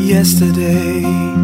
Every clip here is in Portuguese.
Yesterday,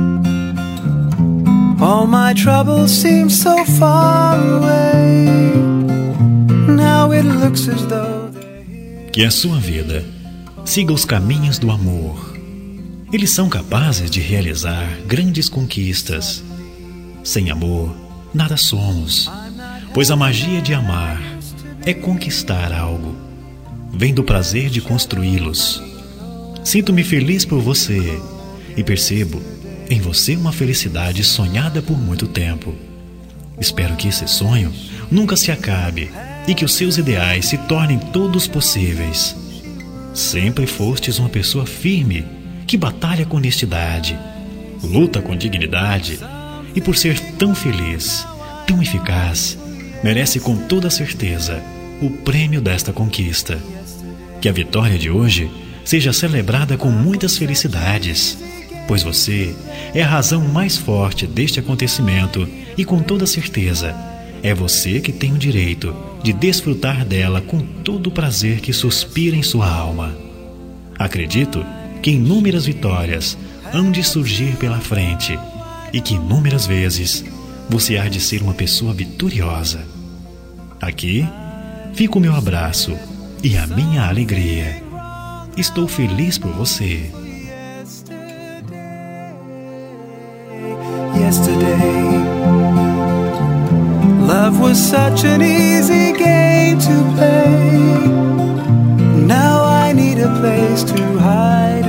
all my troubles seem so far away. Now it looks as though que a sua vida siga os caminhos do amor. Eles são capazes de realizar grandes conquistas. Sem amor, nada somos, pois a magia de amar é conquistar algo. Vem do prazer de construí-los. Sinto-me feliz por você e percebo em você uma felicidade sonhada por muito tempo. Espero que esse sonho nunca se acabe e que os seus ideais se tornem todos possíveis. Sempre fostes uma pessoa firme que batalha com honestidade, luta com dignidade e, por ser tão feliz, tão eficaz, merece com toda certeza o prêmio desta conquista. Que a vitória de hoje seja celebrada com muitas felicidades, pois você é a razão mais forte deste acontecimento e, com toda certeza, é você que tem o direito de desfrutar dela com todo o prazer que suspira em sua alma. Acredito que inúmeras vitórias hão de surgir pela frente e que inúmeras vezes você há de ser uma pessoa vitoriosa. Aqui fica o meu abraço e a minha alegria. Estou feliz por você. yesterday. Love was such an easy game to play. Now I need a place to hide